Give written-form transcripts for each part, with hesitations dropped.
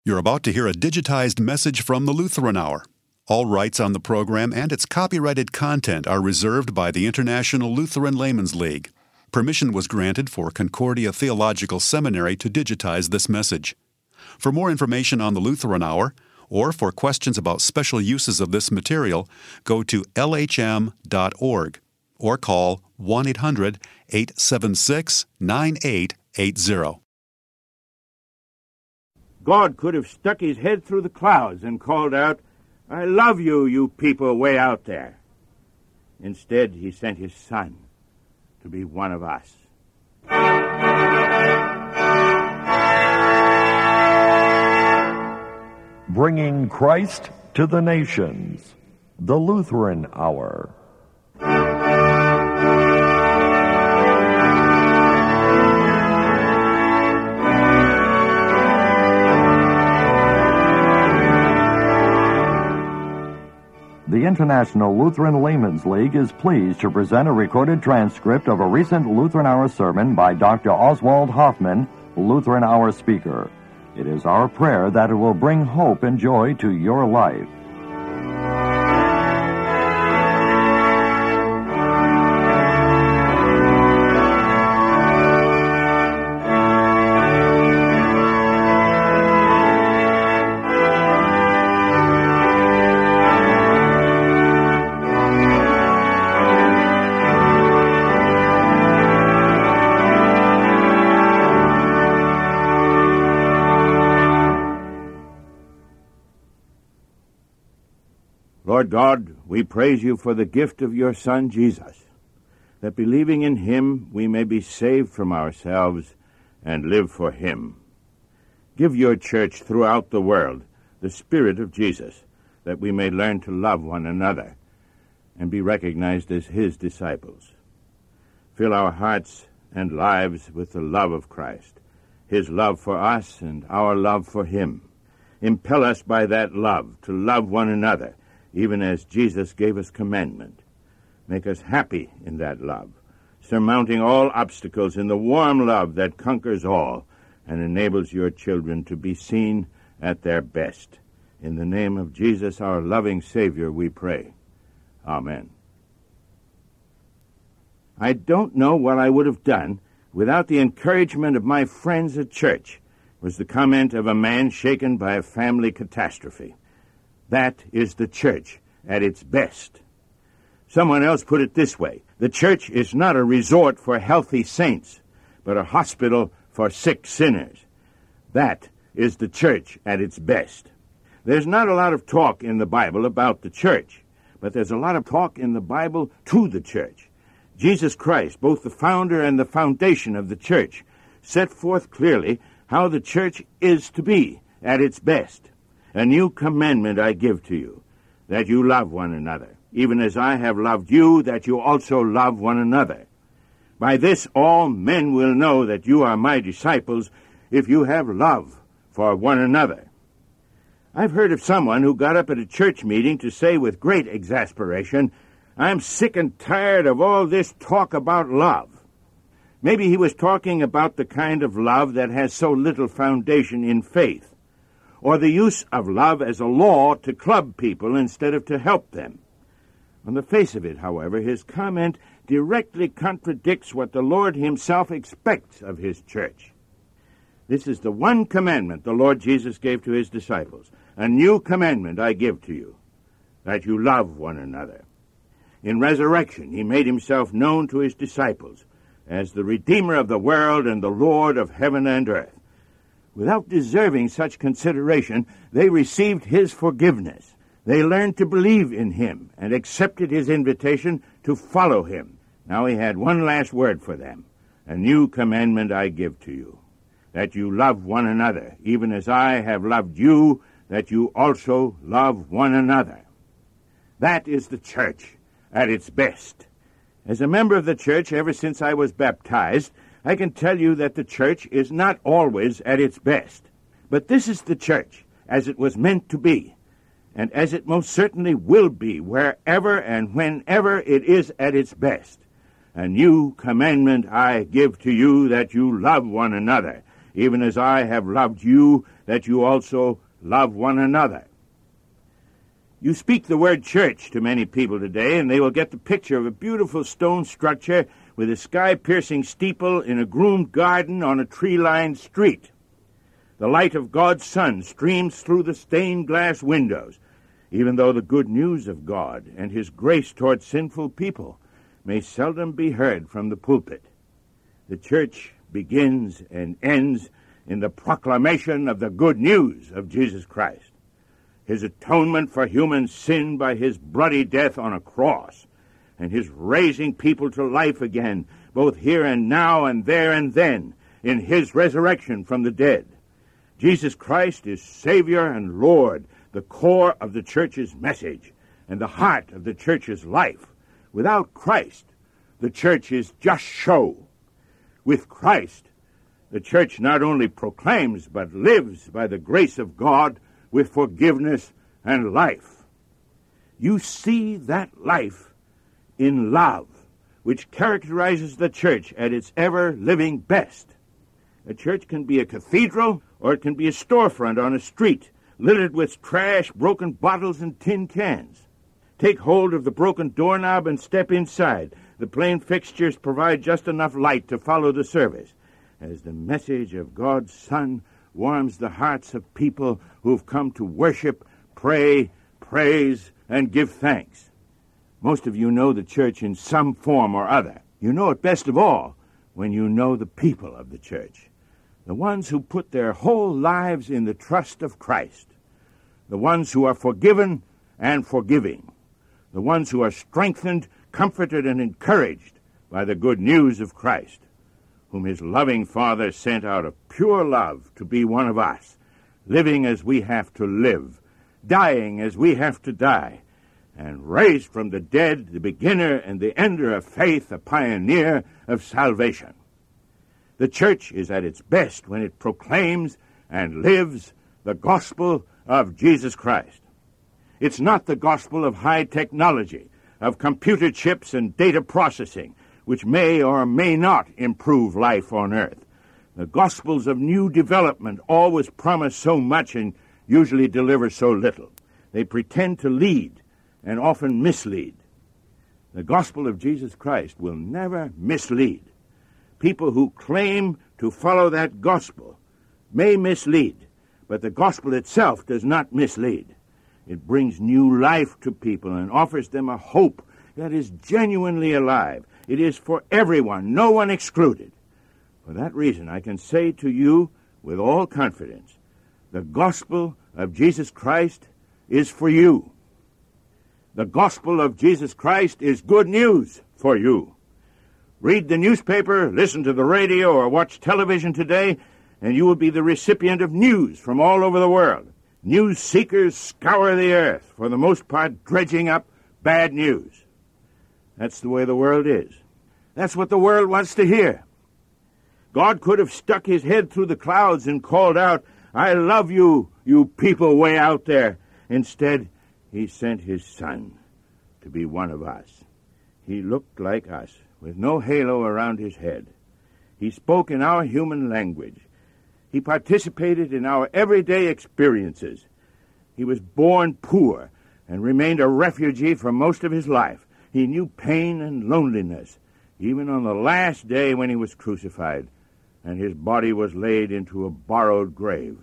You're about to hear a digitized message from the Lutheran Hour. All rights on the program and its copyrighted content are reserved by the International Lutheran Laymen's League. Permission was granted for Concordia Theological Seminary to digitize this message. For more information on the Lutheran Hour, or for questions about special uses of this material, go to lhm.org or call 1-800-876-9880. God could have stuck his head through the clouds and called out, "I love you, you people way out there." Instead, he sent his Son to be one of us. Bringing Christ to the nations. The Lutheran Hour. The International Lutheran Laymen's League is pleased to present a recorded transcript of a recent Lutheran Hour sermon by Dr. Oswald Hoffman, Lutheran Hour speaker. It is our prayer that it will bring hope and joy to your life. Lord God, we praise you for the gift of your Son, Jesus, that believing in him we may be saved from ourselves and live for him. Give your church throughout the world the Spirit of Jesus, that we may learn to love one another and be recognized as his disciples. Fill our hearts and lives with the love of Christ, his love for us and our love for him. Impel us by that love to love one another, even as Jesus gave us commandment. Make us happy in that love, surmounting all obstacles in the warm love that conquers all and enables your children to be seen at their best. In the name of Jesus, our loving Savior, we pray. Amen. I don't know what I would have done without the encouragement of my friends at church, was the comment of a man shaken by a family catastrophe. That is the church at its best. Someone else put it this way: the church is not a resort for healthy saints, but a hospital for sick sinners. That is the church at its best. There's not a lot of talk in the Bible about the church, but there's a lot of talk in the Bible to the church. Jesus Christ, both the founder and the foundation of the church, set forth clearly how the church is to be at its best. A new commandment I give to you, that you love one another, even as I have loved you, that you also love one another. By this all men will know that you are my disciples, if you have love for one another. I've heard of someone who got up at a church meeting to say with great exasperation, "I'm sick and tired of all this talk about love." Maybe he was talking about the kind of love that has so little foundation in faith, or the use of love as a law to club people instead of to help them. On the face of it, however, his comment directly contradicts what the Lord himself expects of his church. This is the one commandment the Lord Jesus gave to his disciples. "A new commandment I give to you, that you love one another." In resurrection, he made himself known to his disciples as the Redeemer of the world and the Lord of heaven and earth. Without deserving such consideration, they received his forgiveness. They learned to believe in him and accepted his invitation to follow him. Now he had one last word for them: "A new commandment I give to you, that you love one another, even as I have loved you, that you also love one another." That is the church at its best. As a member of the church ever since I was baptized, I can tell you that the church is not always at its best. But this is the church as it was meant to be, and as it most certainly will be wherever and whenever it is at its best. "A new commandment I give to you, that you love one another, even as I have loved you, that you also love one another. You speak the word church to many people today, and they will get the picture of a beautiful stone structure with a sky-piercing steeple in a groomed garden on a tree-lined street. The light of God's sun streams through the stained glass windows, even though the good news of God and his grace toward sinful people may seldom be heard from the pulpit. The church begins and ends in the proclamation of the good news of Jesus Christ, his atonement for human sin by his bloody death on a cross, and his raising people to life again, both here and now and there and then, in his resurrection from the dead. Jesus Christ is Savior and Lord, the core of the church's message and the heart of the church's life. Without Christ, the church is just show. With Christ, the church not only proclaims but lives by the grace of God with forgiveness and life. You see that life in love, which characterizes the church at its ever-living best. A church can be a cathedral, or it can be a storefront on a street, littered with trash, broken bottles, and tin cans. Take hold of the broken doorknob and step inside. The plain fixtures provide just enough light to follow the service, as the message of God's Son warms the hearts of people who've come to worship, pray, praise, and give thanks. Most of you know the church in some form or other. You know it best of all when you know the people of the church, the ones who put their whole lives in the trust of Christ, the ones who are forgiven and forgiving, the ones who are strengthened, comforted, and encouraged by the good news of Christ, whom his loving Father sent out of pure love to be one of us, living as we have to live, dying as we have to die, and raised from the dead, the beginner and the ender of faith, a pioneer of salvation. The church is at its best when it proclaims and lives the gospel of Jesus Christ. It's not the gospel of high technology, of computer chips and data processing, which may or may not improve life on earth. The gospels of new development always promise so much and usually deliver so little. They pretend to lead and often mislead. The gospel of Jesus Christ will never mislead. People who claim to follow that gospel may mislead, but the gospel itself does not mislead. It brings new life to people and offers them a hope that is genuinely alive. It is for everyone, no one excluded. For that reason, I can say to you with all confidence, the gospel of Jesus Christ is for you. The gospel of Jesus Christ is good news for you. Read the newspaper, listen to the radio, or watch television today, and you will be the recipient of news from all over the world. News seekers scour the earth, for the most part dredging up bad news. That's the way the world is. That's what the world wants to hear. God could have stuck his head through the clouds and called out, "I love you, you people way out there." Instead, he sent his Son to be one of us. He looked like us, with no halo around his head. He spoke in our human language. He participated in our everyday experiences. He was born poor and remained a refugee for most of his life. He knew pain and loneliness, even on the last day when he was crucified, and his body was laid into a borrowed grave.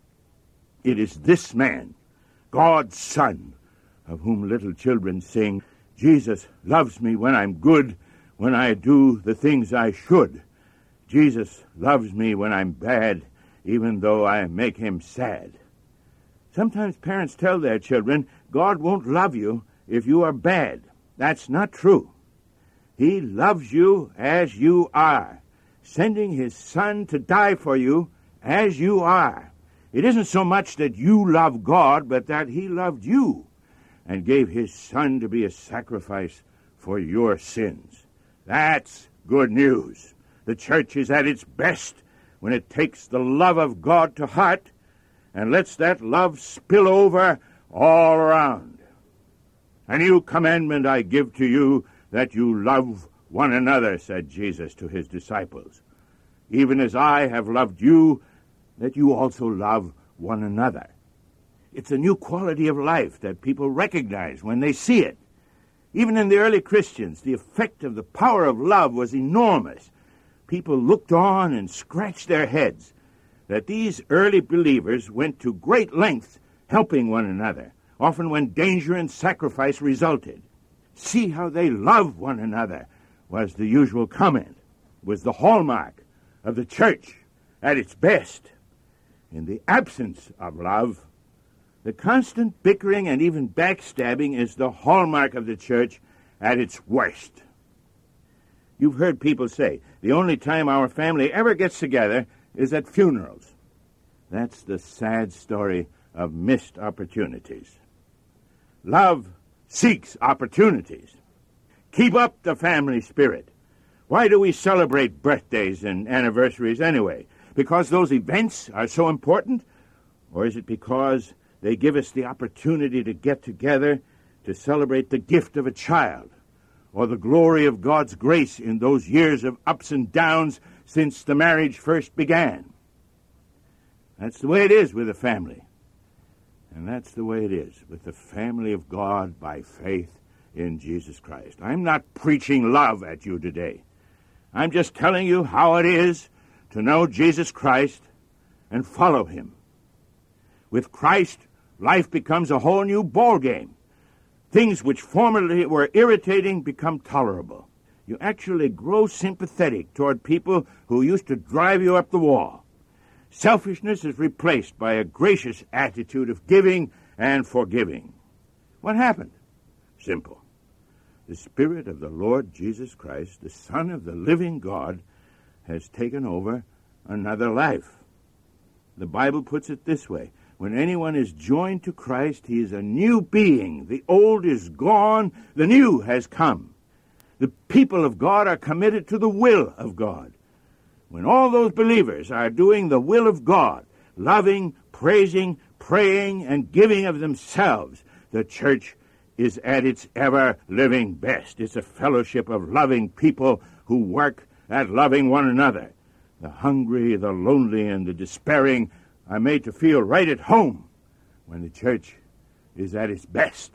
It is this man, God's Son, of whom little children sing, "Jesus loves me when I'm good, when I do the things I should. Jesus loves me when I'm bad, even though I make him sad." Sometimes parents tell their children, God won't love you if you are bad. That's not true. He loves you as you are, sending his Son to die for you as you are. It isn't so much that you love God, but that he loved you and gave his Son to be a sacrifice for your sins. That's good news. The church is at its best when it takes the love of God to heart and lets that love spill over all around. "A new commandment I give to you, that you love one another," said Jesus to his disciples. even as I have loved you, that you also love one another. It's a new quality of life that people recognize when they see it. Even in the early Christians, the effect of the power of love was enormous. People looked on and scratched their heads that these early believers went to great lengths helping one another, often when danger and sacrifice resulted. See how they love one another, was the usual comment, was the hallmark of the church at its best. In the absence of love, the constant bickering and even backstabbing is the hallmark of the church at its worst. You've heard people say, the only time our family ever gets together is at funerals. That's the sad story of missed opportunities. Love seeks opportunities. Keep up the family spirit. Why do we celebrate birthdays and anniversaries anyway? Because those events are so important? Or is it because they give us the opportunity to get together to celebrate the gift of a child, or the glory of God's grace in those years of ups and downs since the marriage first began? That's the way it is with a family. And that's the way it is with the family of God by faith in Jesus Christ. I'm not preaching love at you today. I'm just telling you how it is to know Jesus Christ and follow him. With Christ, life becomes a whole new ballgame. Things which formerly were irritating become tolerable. You actually grow sympathetic toward people who used to drive you up the wall. Selfishness is replaced by a gracious attitude of giving and forgiving. What happened? Simple. The Spirit of the Lord Jesus Christ, the Son of the living God, has taken over another life. The Bible puts it this way: when anyone is joined to Christ, he is a new being. The old is gone, the new has come. The people of God are committed to the will of God. When all those believers are doing the will of God, loving, praising, praying, and giving of themselves, the church is at its ever-living best. It's a fellowship of loving people who work at loving one another. The hungry, the lonely, and the despairing are made to feel right at home when the church is at its best.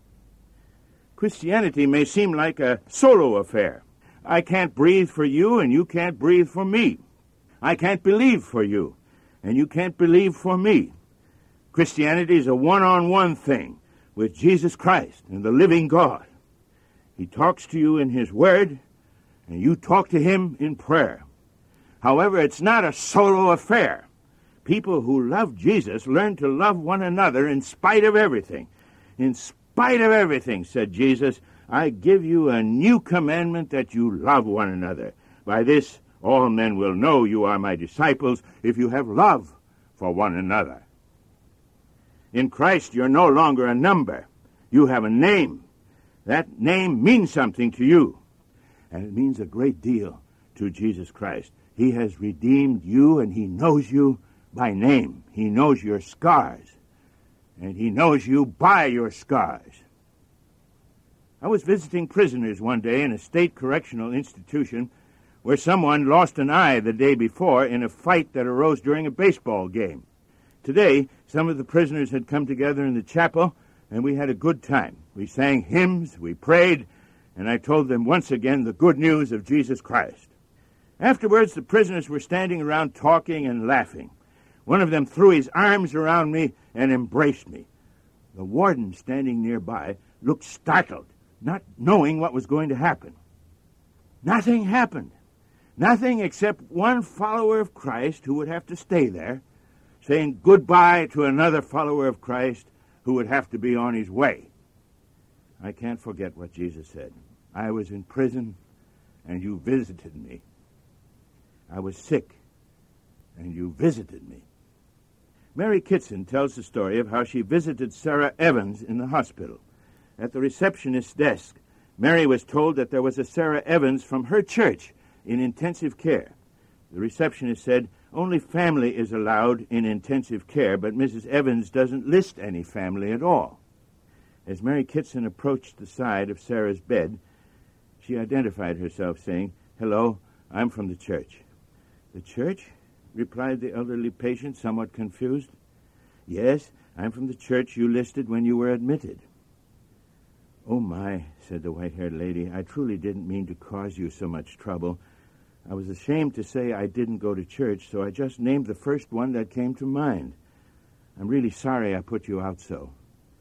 Christianity may seem like a solo affair. I can't breathe for you, and you can't breathe for me. I can't believe for you, and you can't believe for me. Christianity is a one-on-one thing with Jesus Christ and the living God. He talks to you in his word, and you talk to him in prayer. However, it's not a solo affair. People who love Jesus learn to love one another in spite of everything. In spite of everything, said Jesus, I give you a new commandment, that you love one another. By this, all men will know you are my disciples, if you have love for one another. In Christ, you're no longer a number. You have a name. That name means something to you, and it means a great deal to Jesus Christ. He has redeemed you, and he knows you by name. He knows your scars, and he knows you by your scars. I was visiting prisoners one day in a state correctional institution where someone lost an eye the day before in a fight that arose during a baseball game. Today, some of the prisoners had come together in the chapel, and we had a good time. We sang hymns, we prayed, and I told them once again the good news of Jesus Christ. Afterwards, the prisoners were standing around talking and laughing. One of them threw his arms around me and embraced me. The warden standing nearby looked startled, not knowing what was going to happen. Nothing happened. Nothing except one follower of Christ who would have to stay there, saying goodbye to another follower of Christ who would have to be on his way. I can't forget what Jesus said. I was in prison, and you visited me. I was sick, and you visited me. Mary Kitson tells the story of how she visited Sarah Evans in the hospital. At the receptionist's desk, Mary was told that there was a Sarah Evans from her church in intensive care. The receptionist said, only family is allowed in intensive care, but Mrs. Evans doesn't list any family at all. As Mary Kitson approached the side of Sarah's bed, she identified herself, saying, hello, I'm from the church. "The church?" replied the elderly patient, somewhat confused. "Yes, I'm from the church you listed when you were admitted." "Oh, my," said the white-haired lady, "I truly didn't mean to cause you so much trouble. I was ashamed to say I didn't go to church, so I just named the first one that came to mind. I'm really sorry I put you out so."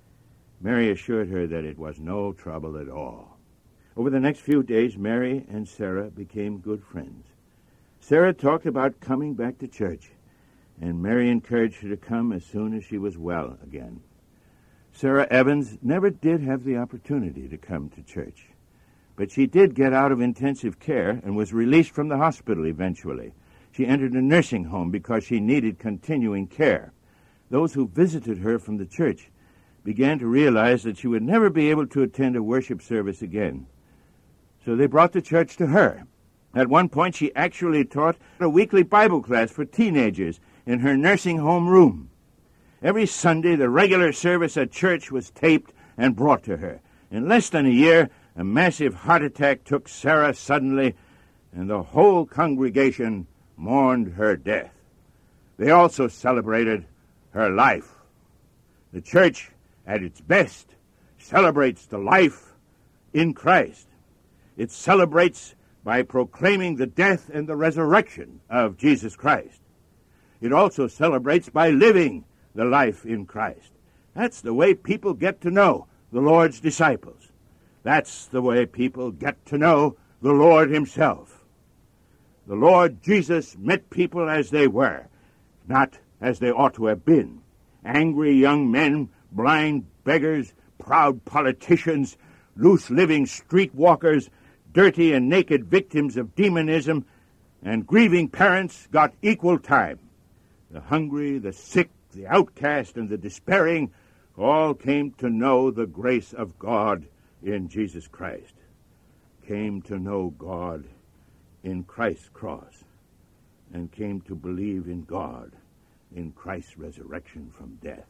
Mary assured her that it was no trouble at all. Over the next few days, Mary and Sarah became good friends. Sarah talked about coming back to church, and Mary encouraged her to come as soon as she was well again. Sarah Evans never did have the opportunity to come to church, but she did get out of intensive care and was released from the hospital eventually. She entered a nursing home because she needed continuing care. Those who visited her from the church began to realize that she would never be able to attend a worship service again. So they brought the church to her. At one point, she actually taught a weekly Bible class for teenagers in her nursing home room. Every Sunday, the regular service at church was taped and brought to her. In less than a year, a massive heart attack took Sarah suddenly, and the whole congregation mourned her death. They also celebrated her life. The church, at its best, celebrates the life in Christ. It celebrates by proclaiming the death and the resurrection of Jesus Christ. It also celebrates by living the life in Christ. That's the way people get to know the Lord's disciples. That's the way people get to know the Lord himself. The Lord Jesus met people as they were, not as they ought to have been. Angry young men, blind beggars, proud politicians, loose-living streetwalkers, dirty and naked victims of demonism, and grieving parents got equal time. The hungry, the sick, the outcast, and the despairing all came to know the grace of God in Jesus Christ, came to know God in Christ's cross, and came to believe in God in Christ's resurrection from death.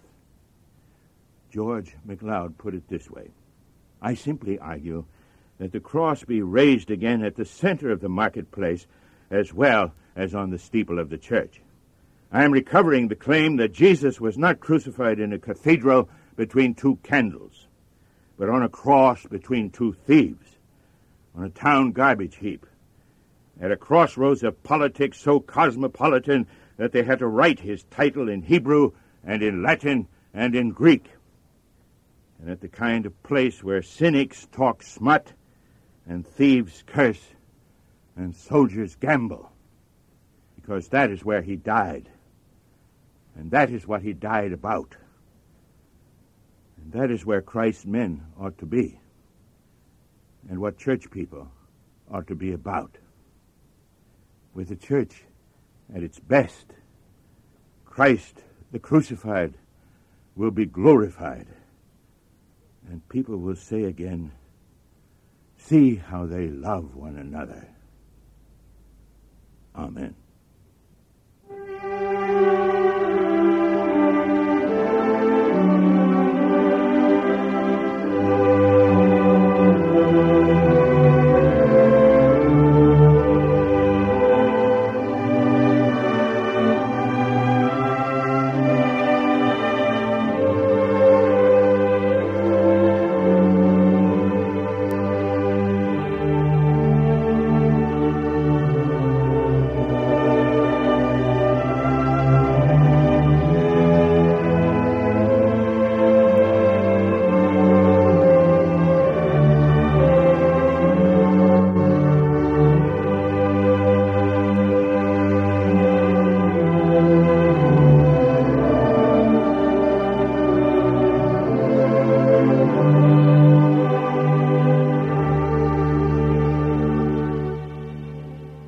George MacLeod put it this way: "I simply argue that the cross be raised again at the center of the marketplace as well as on the steeple of the church. I am recovering the claim that Jesus was not crucified in a cathedral between two candles, but on a cross between two thieves, on a town garbage heap, at a crossroads of politics so cosmopolitan that they had to write his title in Hebrew and in Latin and in Greek, and at the kind of place where cynics talk smut and thieves curse and soldiers gamble, because that is where he died, and that is what he died about, and that is where Christ's men ought to be, and what church people ought to be about. With the church at its best, Christ, the crucified, will be glorified, and people will say again, 'See how they love one another.' Amen."